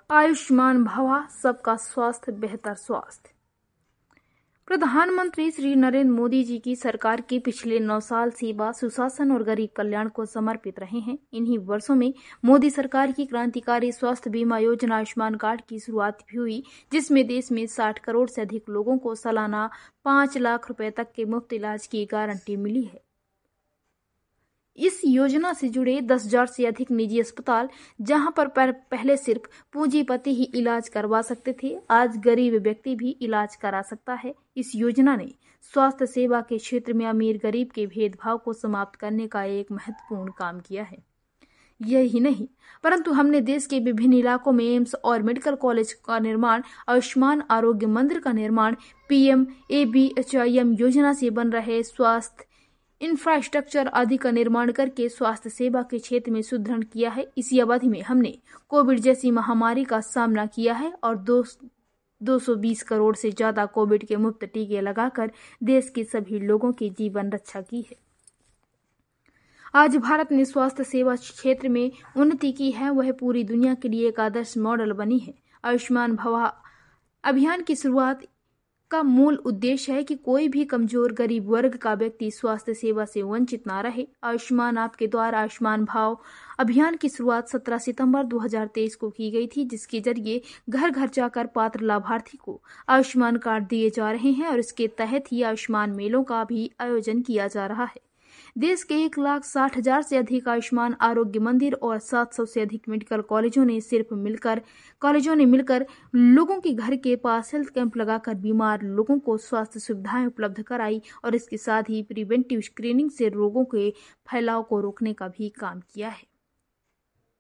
आयुष्मान भवा, सबका स्वास्थ्य बेहतर स्वास्थ्य। प्रधानमंत्री श्री नरेंद्र मोदी जी की सरकार के पिछले 9 साल सेवा, सुशासन और गरीब कल्याण को समर्पित रहे हैं। इन्हीं वर्षों में मोदी सरकार की क्रांतिकारी स्वास्थ्य बीमा योजना आयुष्मान कार्ड की शुरुआत भी हुई, जिसमें देश में 60 करोड़ से अधिक लोगों को सालाना 5 लाख रुपए तक के मुफ्त इलाज की गारंटी मिली है। इस योजना से जुड़े 10,000 से अधिक निजी अस्पताल, जहां पर पहले सिर्फ पूंजीपति ही इलाज करवा सकते थे, आज गरीब व्यक्ति भी इलाज करा सकता है। इस योजना ने स्वास्थ्य सेवा के क्षेत्र में अमीर गरीब के भेदभाव को समाप्त करने का एक महत्वपूर्ण काम किया है। यही नहीं, परंतु हमने देश के विभिन्न इलाकों में एम्स और मेडिकल कॉलेज का निर्माण, आयुष्मान आरोग्य मंदिर का निर्माण, PM-ABHIM योजना से बन रहे स्वास्थ्य इंफ्रास्ट्रक्चर आदि का निर्माण करके स्वास्थ्य सेवा के क्षेत्र में सुदृढ़ किया है। इसी अवधि में हमने कोविड जैसी महामारी का सामना किया है और 220 करोड़ से ज्यादा कोविड के मुफ्त टीके लगाकर देश के सभी लोगों की जीवन रक्षा की है। आज भारत ने स्वास्थ्य सेवा क्षेत्र में उन्नति की है, वह पूरी दुनिया के लिए एक आदर्श मॉडल बनी है। आयुष्मान भवा अभियान की शुरुआत का मूल उद्देश्य है कि कोई भी कमजोर गरीब वर्ग का व्यक्ति स्वास्थ्य सेवा से वंचित ना रहे। आयुष्मान आपके द्वारा आयुष्मान भाव अभियान की शुरुआत 17 सितंबर 2023 को की गई थी, जिसके जरिए घर घर जाकर पात्र लाभार्थी को आयुष्मान कार्ड दिए जा रहे हैं और इसके तहत ही आयुष्मान मेलों का भी आयोजन किया जा रहा है। देश के 1,60,000 से अधिक आयुष्मान आरोग्य मंदिर और 700 से अधिक मेडिकल कॉलेजों ने मिलकर लोगों के घर के पास हेल्थ कैंप लगाकर बीमार लोगों को स्वास्थ्य सुविधाएं उपलब्ध कराई और इसके साथ ही प्रिवेंटिव स्क्रीनिंग से रोगों के फैलाव को रोकने का भी काम किया है।